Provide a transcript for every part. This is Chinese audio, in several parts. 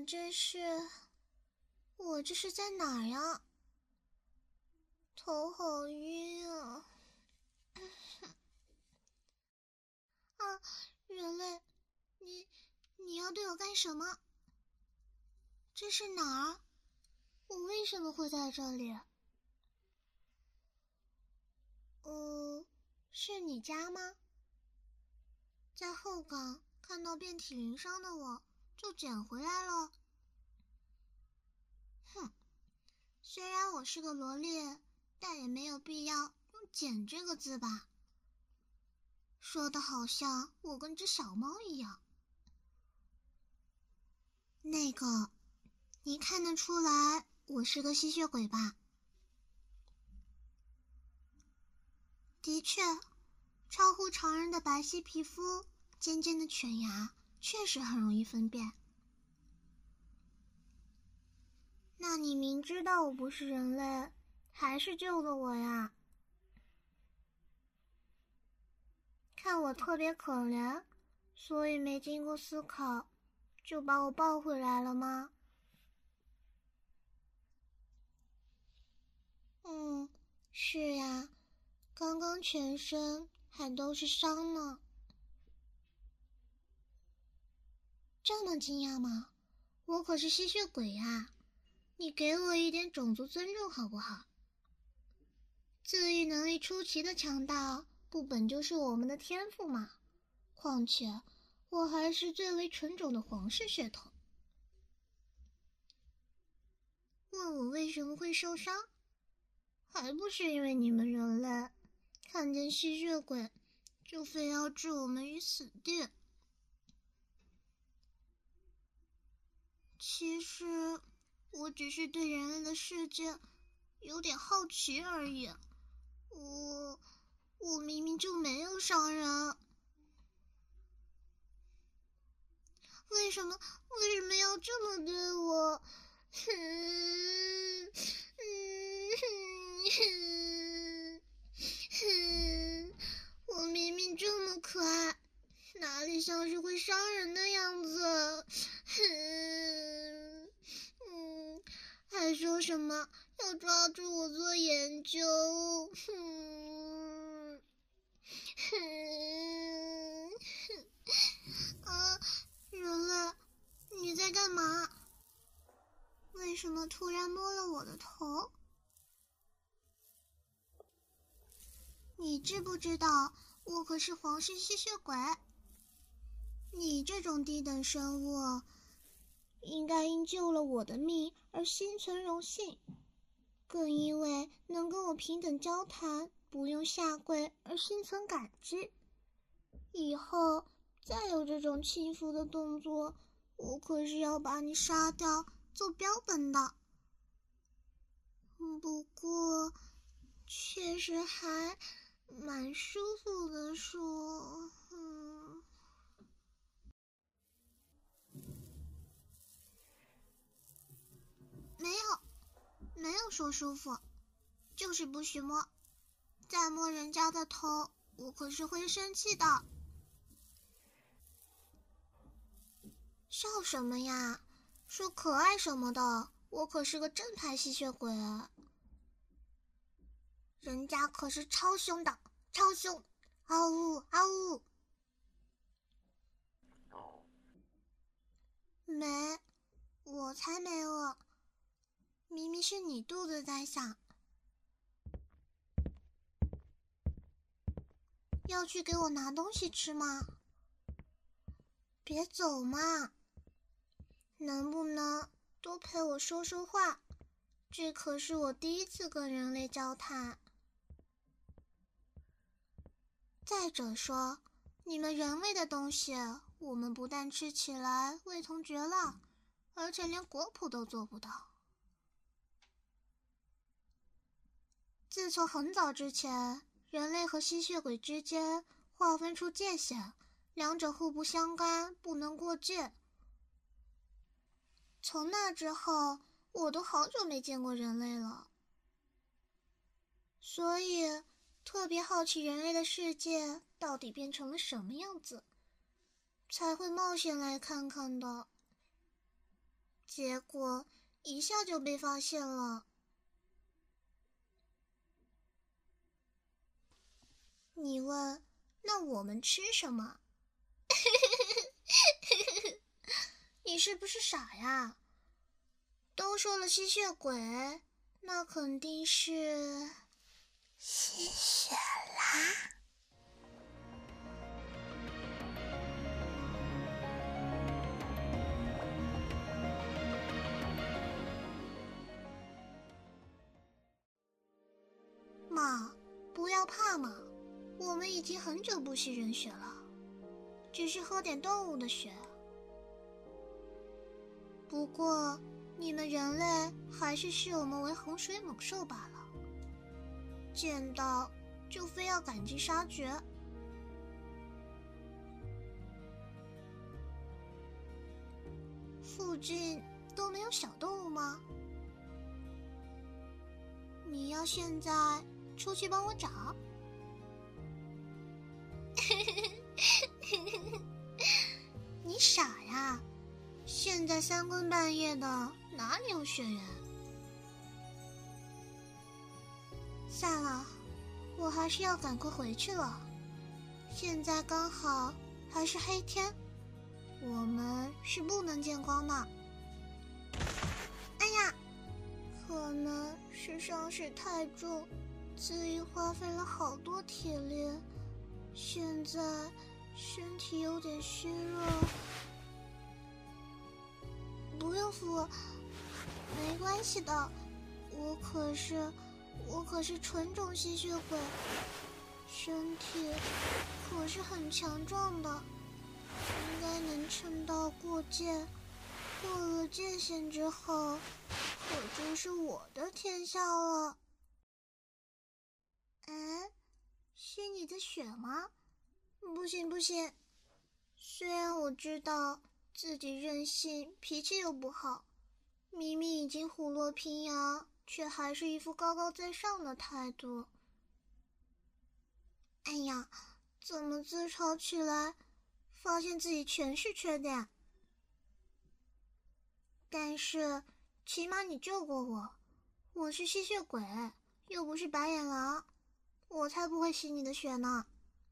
我这是在哪儿呀？头好晕啊！啊，人类，你要对我干什么？这是哪儿？我为什么会在这里？是你家吗？在后港看到遍体鳞伤的我，就捡回来了。哼，虽然我是个萝莉，但也没有必要用捡这个字吧。说的好像我跟只小猫一样。那个，你看得出来我是个吸血鬼吧？的确，超乎常人的白皙皮肤，尖尖的犬牙，确实很容易分辨。那你明知道我不是人类，还是救了我呀？看我特别可怜，所以没经过思考，就把我抱回来了吗？是呀，刚刚全身还都是伤呢。这么惊讶吗？我可是吸血鬼呀！你给我一点种族尊重好不好？自愈能力出奇的强大，不本就是我们的天赋吗？况且，我还是最为纯种的皇室血统。问我为什么会受伤？还不是因为你们人类看见吸血鬼就非要置我们于死地。其实我只是对人类的世界有点好奇而已。我明明就没有伤人，为什么要这么对我？我明明这么可爱，哪里像是会伤人的样子？还说什么要抓住我做研究？人类，你在干嘛？为什么突然摸了我的头？你知不知道我可是皇室吸血鬼？你这种低等生物，应该因救了我的命而心存荣幸，更因为能跟我平等交谈，不用下跪而心存感激。以后再有这种轻浮的动作，我可是要把你杀掉做标本的。不过确实还蛮舒服的说。没有说舒服，就是不许摸。再摸人家的头，我可是会生气的。笑什么呀？说可爱什么的，我可是个正牌吸血鬼。人家可是超凶的，超凶！嗷呜嗷呜！没，我才没饿。明明是你肚子在响。要去给我拿东西吃吗？别走嘛！能不能多陪我说说话？这可是我第一次跟人类交谈。再者说，你们人类的东西，我们不但吃起来味同嚼蜡，而且连果脯都做不到。自从很早之前，人类和吸血鬼之间划分出界限，两者互不相干，不能过界。从那之后，我都好久没见过人类了，所以特别好奇人类的世界到底变成了什么样子，才会冒险来看看的。 结果一下就被发现了。你问，那我们吃什么？你是不是傻呀？都说了吸血鬼，那肯定是吸血啦！ 妈，不要怕嘛，我们已经很久不吸人血了，只是喝点动物的血。不过你们人类还是视我们为洪水猛兽罢了，见到就非要赶尽杀绝。附近都没有小动物吗？你要现在出去帮我找？你傻呀，现在3更半夜的，哪里有血缘？算了，我还是要赶快回去了。现在刚好还是黑天，我们是不能见光的。哎呀，可能是伤势太重，自己花费了好多体力，现在身体有点虚弱。不用扶，没关系的，我可是纯种吸血鬼，身体可是很强壮的，应该能撑到过界。过了界限之后，可就是我的天下了。哎，吸你的血吗？不行不行，虽然我知道自己任性，脾气又不好，明明已经虎落平阳，却还是一副高高在上的态度。哎呀，怎么自嘲起来，发现自己全是缺点。但是起码你救过我，我是吸血鬼，又不是白眼狼，我才不会吸你的血呢。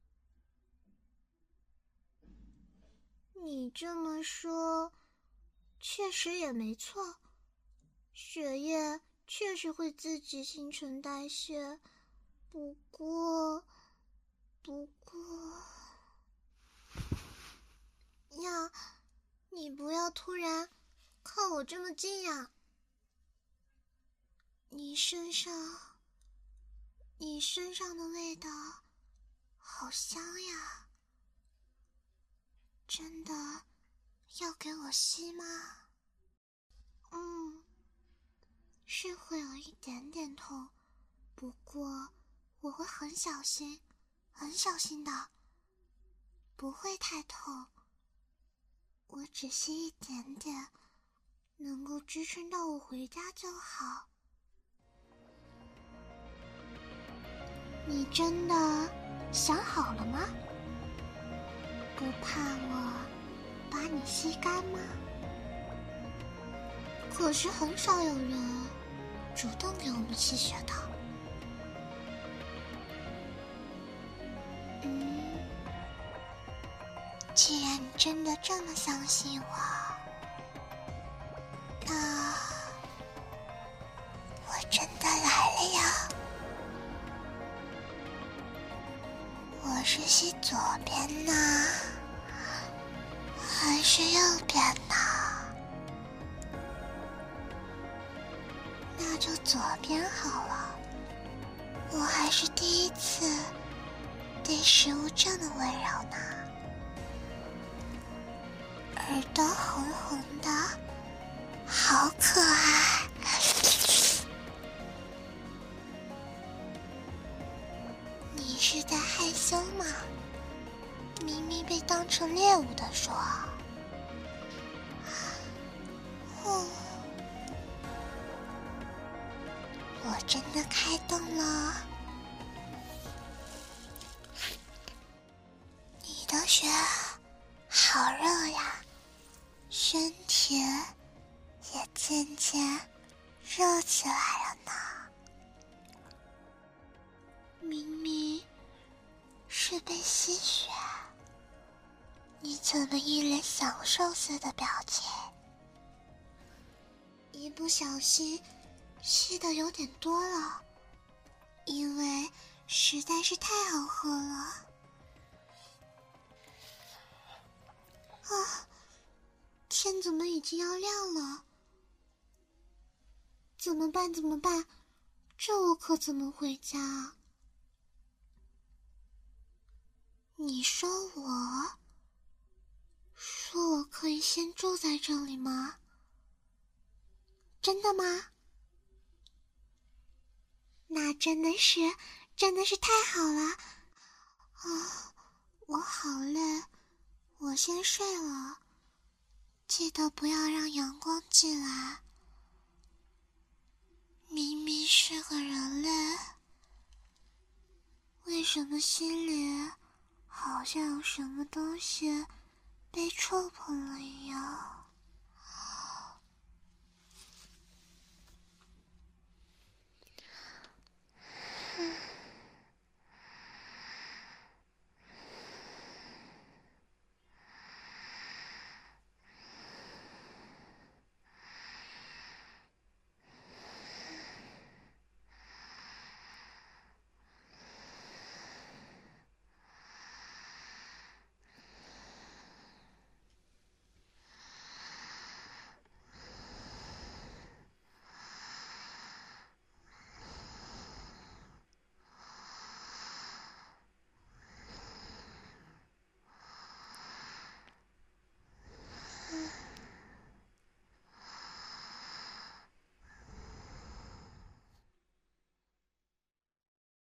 你这么说，确实也没错，血液确实会自己新陈代谢，不过呀，你不要突然靠我这么近呀！你身上的味道好香呀，真的要给我吸吗？是会有一点点痛，不过我会很小心的，不会太痛。我只吸一点点，能够支撑到我回家就好。你真的想好了吗？不怕我把你吸干吗？可是很少有人主动给我们吸血的。既然你真的这么相信我，那我真的来了呀。我是吸左边呢，还是右边呢？那就左边好了。我还是第一次对食物这么温柔呢。耳朵红红的，好可爱。你是在害羞吗？明明被当成猎物的说。我真的开动了。你的血好热呀，身体吸血，你怎么一脸享受似的表情？ 一不小心吸的有点多了，因为实在是太好喝了。啊，天怎么已经要亮了？怎么办？怎么办？这我可怎么回家啊？你说我可以先住在这里吗？真的吗？那真的是太好了啊！我好累，我先睡了，记得不要让阳光进来。明明是个人类，为什么心里好像有什么东西被触碰了一样？